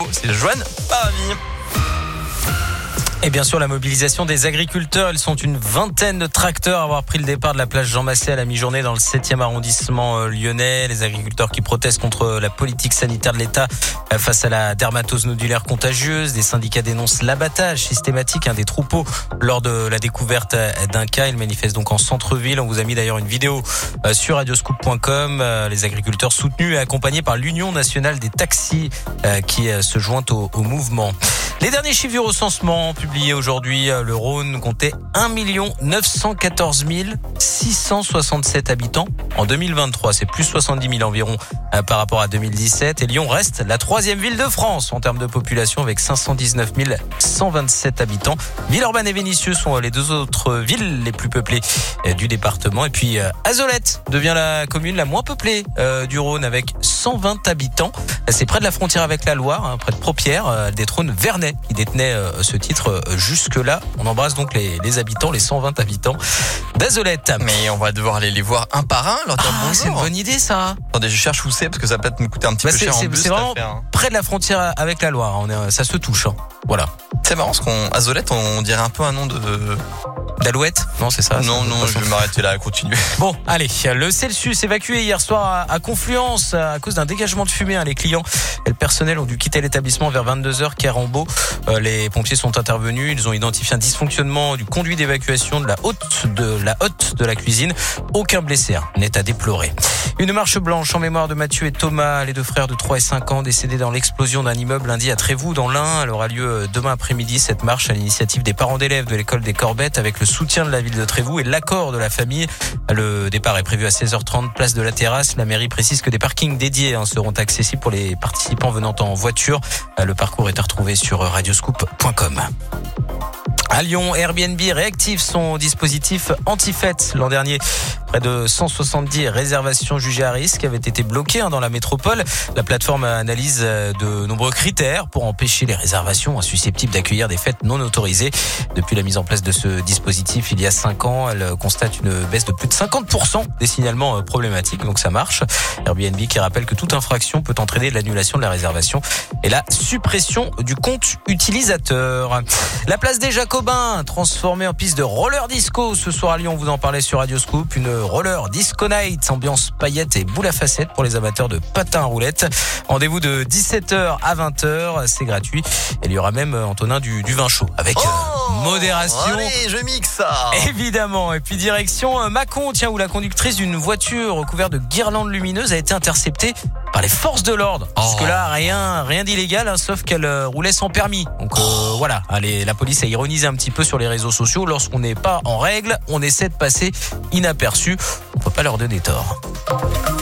C'est Joanne Paravi. Et bien sûr, la mobilisation des agriculteurs. Ils sont une vingtaine de tracteurs à avoir pris le départ de la place Jean Massé à la mi-journée dans le 7e arrondissement lyonnais. Les agriculteurs qui protestent contre la politique sanitaire de l'État face à la dermatose nodulaire contagieuse. Des syndicats dénoncent l'abattage systématique des troupeaux lors de la découverte d'un cas. Ils manifestent donc en centre-ville. On vous a mis d'ailleurs une vidéo sur radioscoop.com. Les agriculteurs soutenus et accompagnés par l'Union nationale des taxis qui se joint au mouvement. Les derniers chiffres du recensement publiés aujourd'hui, le Rhône comptait 1 914 667 habitants en 2023. C'est plus 70 000 environ par rapport à 2017. Et Lyon reste la troisième ville de France en termes de population avec 519 127 habitants. Villeurbanne et Vénissieux sont les deux autres villes les plus peuplées du département. Et puis Azolette devient la commune la moins peuplée du Rhône avec 120 habitants. C'est près de la frontière avec la Loire, près de Propierre. Elle détrône Vernet qui détenait ce titre jusque-là. On embrasse donc les habitants, les 120 habitants d'Azolette. Mais on va devoir aller les voir un par un, leur dire bonjour. C'est une bonne idée ça. Attendez, je cherche où c'est parce que ça peut me coûter un petit peu cher en bus. C'est vraiment près de la frontière avec la Loire. Ça se touche. Voilà. C'est marrant parce Azolette, on dirait un peu un nom d'Alouette? Non, c'est ça? Non, je vais m'arrêter là, continuer. Bon, allez. Le Celsius évacué hier soir à Confluence à cause d'un dégagement de fumée. Les clients et le personnel ont dû quitter l'établissement vers 22h, quai Rambaud. Les pompiers sont intervenus. Ils ont identifié un dysfonctionnement du conduit d'évacuation de la hotte de la cuisine. Aucun blessé n'est à déplorer. Une marche blanche en mémoire de Mathieu et Thomas, les deux frères de 3 et 5 ans décédés dans l'explosion d'un immeuble lundi à Trévoux dans l'Ain. Elle aura lieu demain après-midi. Cette marche à l'initiative des parents d'élèves de l'école des Corbettes avec le soutien de la ville de Trévoux et l'accord de la famille. Le départ est prévu à 16h30, place de la Terrasse. La mairie précise que des parkings dédiés seront accessibles pour les participants venant en voiture. Le parcours est à retrouver sur radioscoop.com. À Lyon, Airbnb réactive son dispositif anti-fête. L'an dernier, près de 170 réservations jugées à risque avaient été bloquées dans la métropole. La plateforme analyse de nombreux critères pour empêcher les réservations susceptibles d'accueillir des fêtes non autorisées. Depuis la mise en place de ce dispositif il y a 5 ans, elle constate une baisse de plus de 50% des signalements problématiques. Donc ça marche. Airbnb qui rappelle que toute infraction peut entraîner l'annulation de la réservation et la suppression du compte utilisateur. La place des Jacobins transformée en piste de roller disco ce soir à Lyon. Vous en parlez sur Radio Scoop. Une roller disco night, ambiance paillettes et boule à facettes pour les amateurs de patins à roulettes. Rendez-vous de 17h à 20h. C'est gratuit. Et il y aura même, Antonin, du vin chaud avec modération. Allez, je mixe ça. Évidemment. Et puis direction Mâcon, où la conductrice d'une voiture recouverte de guirlandes lumineuses a été interceptée par les forces de l'ordre. Parce que là, rien d'illégal, sauf qu'elle roulait sans permis. Donc voilà, allez, la police a ironisé un petit peu sur les réseaux sociaux. Lorsqu'on n'est pas en règle, on essaie de passer inaperçu. On peut pas leur donner tort.